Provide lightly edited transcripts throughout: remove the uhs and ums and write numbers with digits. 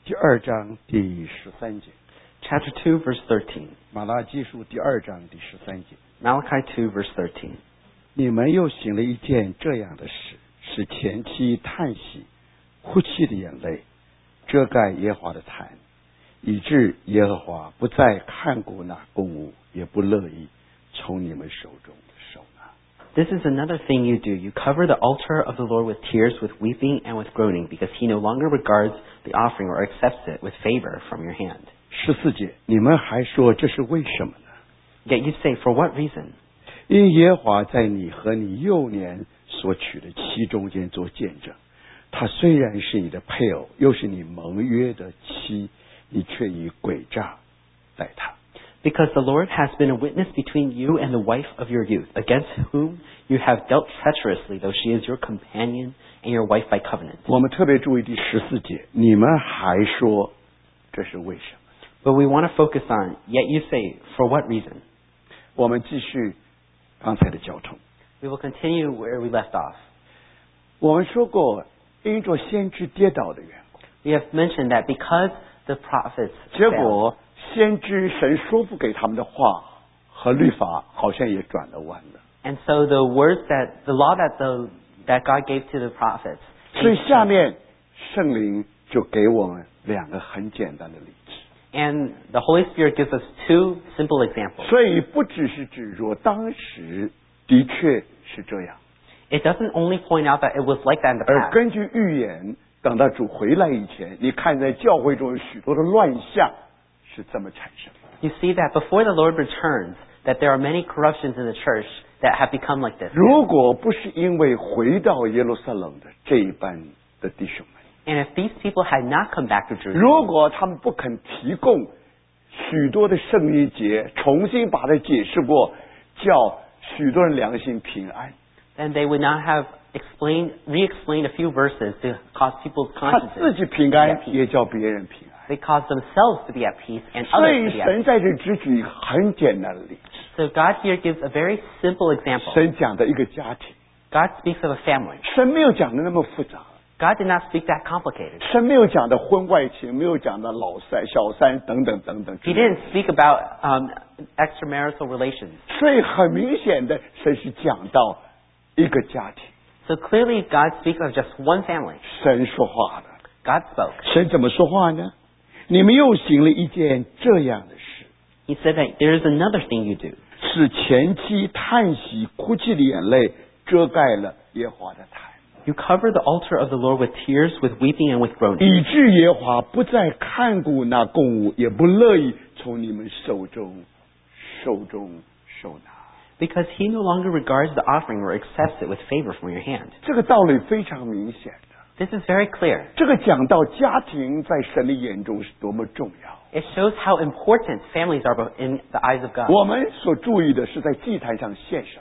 第2章第13节。 Chapter 2, verse 13. 马拉基书第2章第13节。 Malachi 2, verse 13. 你们又行了一件这样的事，使前妻叹息、哭泣的眼泪遮盖耶和华的坛，以致耶和华不再看顾那供物，也不乐意从你们手中收拿。 This is another thing you do. You cover the altar of the Lord with tears, with weeping, and with groaning, because he no longer regards the offering or accepts it with favor from your hand. 14节，你们还说这是为什么呢？ Yet you say, for what reason? 因耶和华在你和你幼年所娶的妻中间做见证，她虽然是你的配偶，又是你盟约的妻，你却以诡诈待她。 Because the Lord has been a witness between you and the wife of your youth, against whom you have dealt treacherously, though she is your companion and your wife by covenant. 我们特别注意第14节，你们还说这是为什么？ But we want to focus on, yet you say, for what reason? 我们继续刚才的交通。 We will continue where we left off. 我们说过，因着先知跌倒的缘故， We have mentioned that because the prophets 结 failed, 果先知神说不给他们的话和律法，好像也转了弯了。 and so the words the law that God gave to the prophets. 所以下面圣灵就给我们2个很简单的例子。 And the Holy Spirit gives us 2 simple examples. 所以不只是指着当时的确是这样， It doesn't only point out that it was like that in the 而 past. 根据预言，等到主回来以前，你看在教会中有许多的乱象是这么产生的。 You see that before the Lord returns, that there are many corruptions in the church that have become like this. 如果不是因为回到耶路撒冷的这一班的弟兄们， And if these people had not come back to Jerusalem, 如果他们不肯提供许多的圣经节，重新把它解释过，叫许多人良心平安， then they would not have re-explained a few verses to cause people's 他自 consciences 己平 to be 安 at，peace. 也叫别人平安。 They cause themselves to be at peace and 所 others 以 to be at 神 peace. 在这只举一个很简单的例子， So God here gives a very simple example. 神讲的一个家庭， God speaks of a family. 神没有讲的那么复杂， God did not speak that complicated. 神没有讲的婚外情，没有讲的老三、小三等等等等。 He didn't speak about extramarital relations. 所以很明显的，神是讲到一个家庭， So clearly God speaks of just one family. 神说话的。 God spoke. 神怎么说话呢？你们又行了一件这样的事， He said that there is another thing you do. 使前妻叹息、哭泣的眼泪遮盖了耶和华的坛， You cover the altar of the Lord with tears, with weeping, and with groaning, 以致耶和华不再看顾那供物，也不乐意从你们手中收拿。 because he no longer regards the offering or accepts it with favor from your hand. 这个道理非常明显的。 This is very clear. 这个讲到家庭在神的眼中是多么重要。 It shows how important families are in the eyes of God. 我们所注意的是在祭坛上献什么，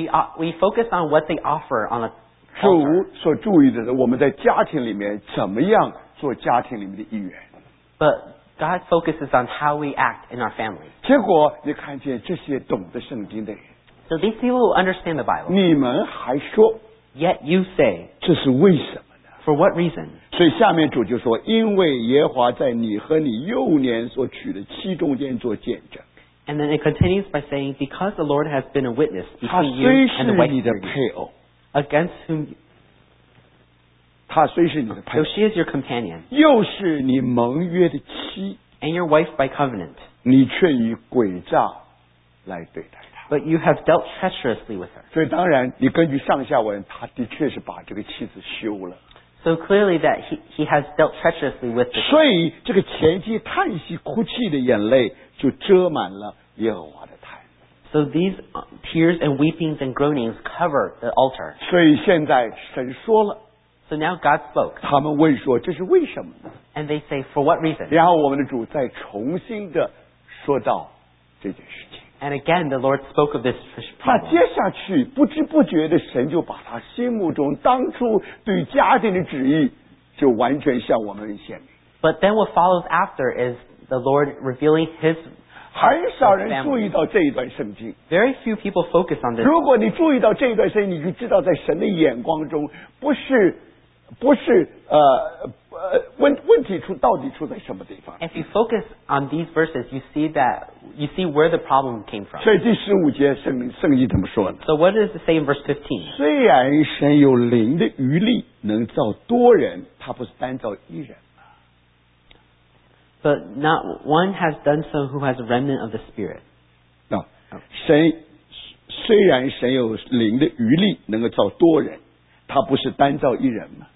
We focus on what they offer on a 主 altar, 所注意的是我们在家庭里面怎么样做家庭里面的一员。 but God focuses on how we act in our family. 结果你看见这些懂得圣经的人， So these people who understand the Bible, 你们还说 yet you say, 这是为什么呢？ for what reason? 所以下面主就说，因为耶和华在你和你幼年所娶的妻中间做见证， And then it continues by saying, because the Lord has been a witness 他 between you 虽 and 是 the wife 你 of 的 your youth, 配偶， against whom, 他虽是你的配 though 偶， she is your companion, 又是你盟约的妻， and your wife by covenant, 你却以诡诈来对待她。 but you have dealt treacherously with her. 所以当然，你根据上下文，他的确是把这个妻子休了。 So clearly that he has dealt treacherously with the 所以这个前妻叹息哭泣的眼泪，就遮满了耶和华的坛。 So these tears and weepings and groanings cover the altar. 所以现在神说了， So now God spoke, 他们问说这是为什么呢？ and they say, for what reason? 然后我们的主再重新的说到这件事情。 And again, the Lord spoke of this 那 problem. 接下去不知不觉的，神就把他心目中当初对家庭的旨意，就完全向我们显明。 But then what follows after is the Lord revealing His. 很少人注意到这一段圣经。 Very few people focus on this. 如果你注意到这一段圣经，你就知道在神的眼光中，不是问题到底出在什么地方？ If you focus on these verses, you see where the problem came from. 所以第15节圣经怎么说呢？ So what does it say in verse 15? 虽然神有灵的余力，能造多人，他不是单造一人。 But not one has done so who has a remnant of the Spirit. 那虽然神有灵的余力，能够造多人，他不是单造一人吗？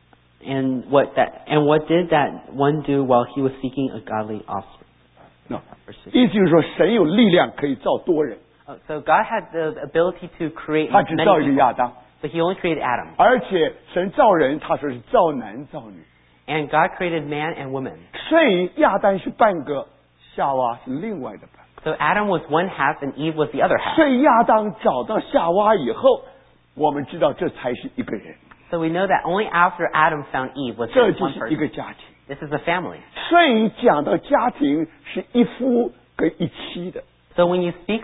And what did that one do while he was seeking a godly offspring? 那意思就是说，神有力量可以造多人， So God had the ability to create 他只 many 造一个 people, 亚当， but he only created Adam. 而且神造人，他说是造男造女， And God created man and woman. 所以亚当是半个，夏娃是另外的半个。 So Adam was one half and Eve was the other half. 所以亚当找到夏娃以后，我们知道这才是一个人， So we know that only after Adam found Eve was 这 just 就 one 是一个 person. 家庭。 This is a family. 所以讲到家庭是一夫跟一妻的， So when you speak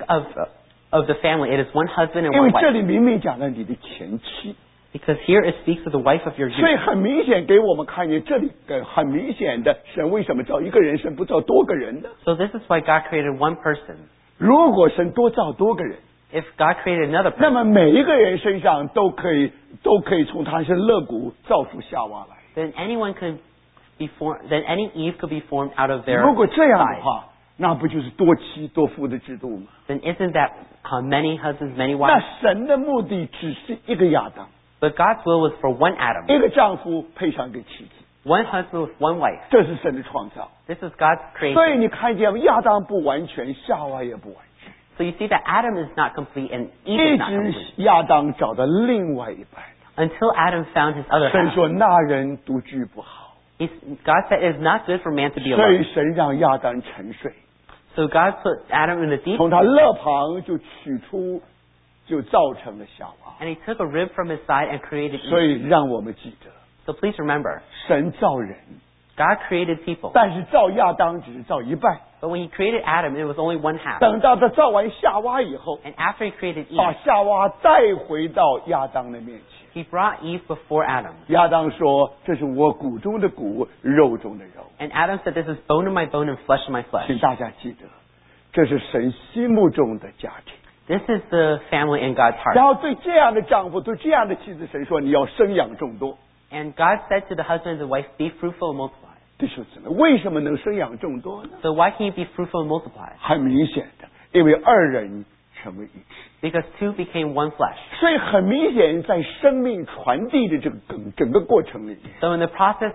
of the family, it is one husband and 因为 one 这 wife. 里明明讲了你的前妻， Because here it speaks of the wife of your 所以 youth. 很明显给我们看见这里很明显的，神为什么造一个人，神不造多个人呢？ So this is why God created one person. 如果神多造多个人， If God created another 那 person, 么每一个人身上都可以从他身肋骨造出夏娃来。 then anyone could be formed. Then any Eve could be formed out of their 如果这样的 side. 话，那不就是多妻多夫的制度吗？ Then isn't that many husbands, many 那 wives? 神的目的只是一个亚当， But God's will was for one Adam, 一个丈夫配上一个妻子， one husband with one wife. 这是神的创造。 This is God's 所以 creation. 你看见亚当不完全，夏娃也不完全， So you see that Adam is not complete and 一 Eve is not 直 complete 亚当找到另外一半。 until Adam found his other 神 half. 说那人独居不好， God said it is not good for man to be 所以 alone. 神让亚当沉睡， So God put Adam in the deep 从他肋旁就取出，就造成了夏娃。 and he took a rib from his side and created 所 Eve. 以让我们记得， So please remember, 神造人， God created people. 但是造亚当只是造一半。 But when he created Adam, it was only one half. 等到他造完夏娃以后， And after he created 把 Eve, 夏娃带回到亚当的面前。 he brought Eve before Adam. 亚当说：“这是我骨中的骨，肉中的肉。 And Adam said, this is bone of my bone and flesh of my ” flesh. 请大家记得，这是神心目中的家庭。 This is the family in God's 然 heart. 后对这样的丈夫，对这样的妻子，神说：“你要生养众多。 And God said to the husband and the wife, be fruitful and multiply. ” 弟兄姊妹，为什么能生养众多呢？ So why can you be fruitful and multiply? 很明显的，因为二人成为一体。 Because two became one flesh. 所以很明显，在生命传递的这个整个过程里面， So in the process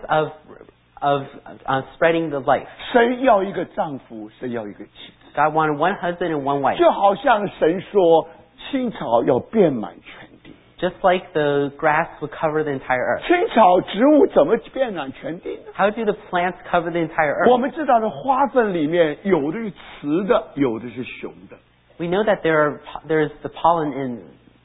of spreading the life, 神要一个丈夫，神要一个妻子， God wanted one husband and one wife. 就好像神说，青草要遍满全地。 Just like the grass would cover the entire earth. 青草植物怎么遍满全地呢？ How do the plants cover the entire 我 earth? 们知道的花粉里面有的是雌的，有的是雄的。 We know that there's the pollen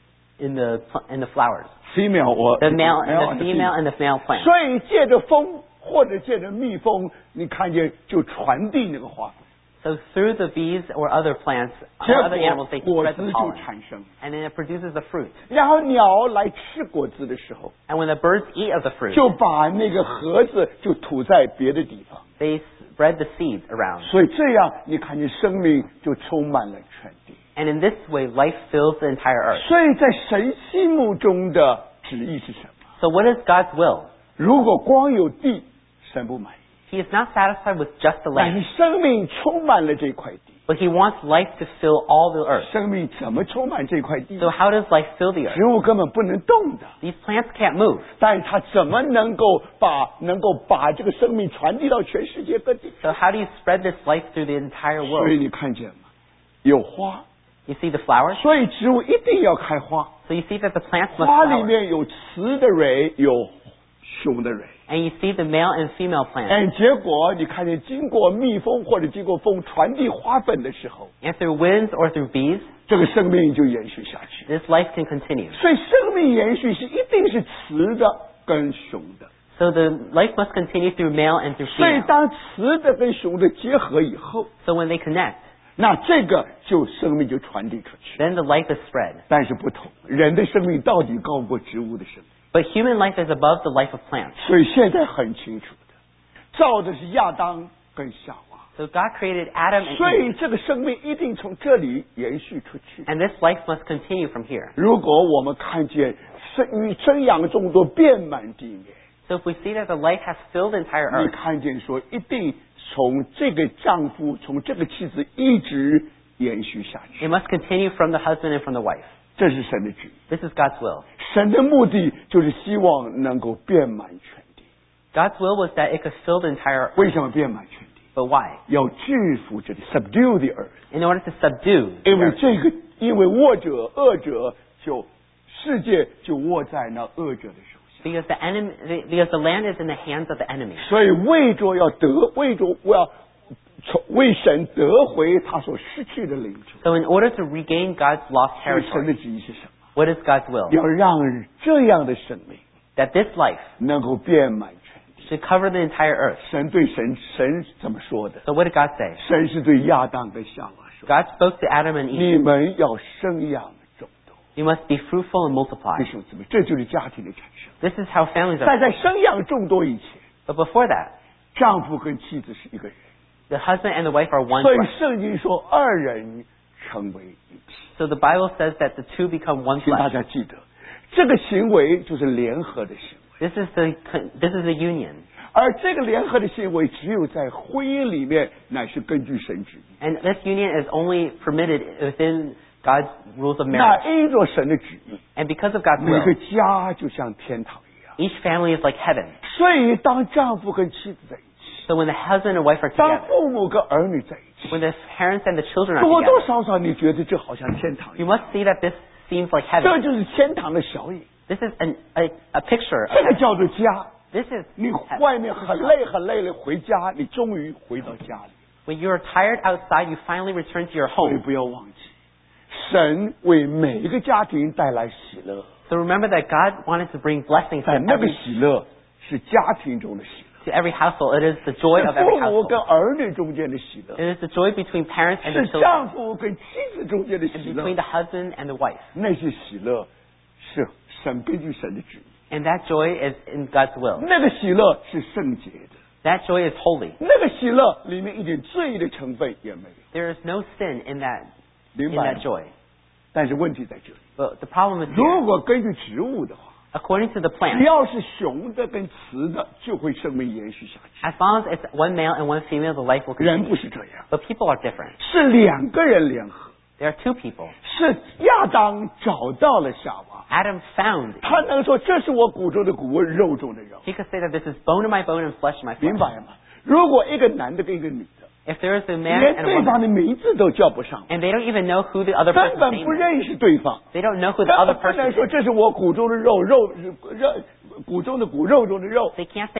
in the flowers. female 我 The male and the female and the male plant. 所以借着风或者借着蜜蜂，你看见就传递那个花粉， So through the bees or other plants, 结 or other animals, 果 they 果 spread 子 the 就 pollen. 产生。 And then it produces the fruit. 然后鸟来吃果子的时候， And when the birds eat of the fruit, 就把那个盒子就吐在别的地方。 they spread the seeds around. 所以这样你看见生命就充满了全地。 And in this way, life fills the entire earth. 所以在神心目中的旨意是什么？ So what is God's will? 如果光有地，神不满意。 He is not satisfied with just the 但是 land, 生命充满了这块地， but he wants life to fill all the earth. 生命怎么充满这块地？ So how does life fill the earth? 植物根本不能动的， These plants can't move. 但是它怎么能够把这个生命传递到全世界各地？ So how do you spread this life through the entire 所以 world? 你看见吗？有花， You see the flowers? 所以植物一定要开花。 So you see that the plants must 花里 flower. 面有雌的蕊，有雄的蕊。 And you see the male and female plants. 结果你看见经过蜜蜂或者经过风传递花粉的时候， And through winds or through bees, 这个生命就延续下去。 this life can continue. 所以生命延续是一定是雌的跟雄的。 So the life must continue through male and through 所以 female. 当雌的跟雄的结合以后， So when they connect, 那这个就生命就传递出去。 then the life is spread. 但是不同，人的生命到底高过植物的生命。 But human life is above the life of plants. 所以现在很清楚， 造的是亚当跟夏娃， So God created Adam and 所 Eve, 以这个生命一定从这里延续出去。 and this life must continue from here. 如果我们看见生养众多，遍满地面， So if we see that the life has filled the entire 你 earth, 看见说一定从这个丈夫，从这个妻子一直延续下去， it must continue from the husband and from the wife. 这是神的旨意。 This is God's will. 神的目的就是希望能够遍满全地。 God's will was that it could fill the entire earth. 为什么遍满全地？ But why? 要制服这里 ，subdue the earth。 In order to subdue the 因为 earth. 因为恶者世界就握在那恶者的手下。 Because the land is in the hands of the enemy. 所以为着为神得回他所失去的领主。 So in order to regain God's lost 所以神的 territory, 旨意是什么？ what is God's will? 要让这样的生命 That this life 能够遍满全地。 should cover the entire earth. 神怎么说的？ So what did God say? 神是对亚当跟夏娃说 God spoke to Adam and：“ Eve. 你们要生养众多。” You must be fruitful and multiply. 弟兄姊妹，这就是家庭的产生。 This is how families 但 are. 在生养众多以前， But before that, 丈夫跟妻子是一个人， the husband and the wife are one 所以 flesh. 圣经说二人成为一体。 So the Bible says that the two become one 请大 flesh. 家记得，这个行为就是联合的行为， This is the union. 而这个联合的行为只有在婚姻里面，乃是根据神旨意。 And this union is only permitted within God's rules of 那 marriage. 因着神的旨意， And because of God's 每个 will, 家就像天堂一样。 each family is like heaven. 所以，当丈夫跟妻子在一起， So when the husband and wife are 当 together, 父母跟儿女在一起， when the parents and the children are 多多 together, 少少你觉得这好像天堂一 you 样。 must see that this seems like 这 heaven. 就是天堂的小影， This is a picture of 这个 heaven. 叫做家。 This is 你外面很累很累了，回家你终于回到家里。 when you're tired outside, you finally return to your 所以 home. 不要忘记，神为每一个家庭带来喜乐， So remember that God wanted to bring blessings to 但那个 every, 喜乐是家庭中的喜 to every household. It is the joy 乐， of 是 every 父母跟 household. 儿女中间的喜乐， It is the joy between parents and the 是 children, 丈夫跟妻子中间的 and 喜乐 between。the husband and the wife. 那些喜乐是神根据神的旨意， And that joy is in God's will. 那个喜乐是圣洁的， That joy is holy. 那个喜乐里面一点罪的成分也没有， There is no sin in 明白 that 吗？ joy. 但是问题在这里， But the problem is 如 here. 果根据植物的话， According to the 只 plant, 要是雄的跟雌的，就会生命延续下去。 as long as it's one male and one female, the life will 人 continue. 不是这样， But people are different. 是两个人联合， There are two people. 是亚当找到了夏娃， Adam found. 他能说这是我骨中的骨，肉中的肉， He could say that this is bone of my bone and flesh of my 明 flesh. 白吗？如果一个男的跟一个女的， If there is a man 连 and a 对方 woman, 的名字都叫不上， and they don't even know who the other 根 person's 本 name 不 is, 认识对方， they don't know who 根 the other 本不 person 能说 is, 这是我骨中的肉，骨中的骨，肉中的肉。 they can't say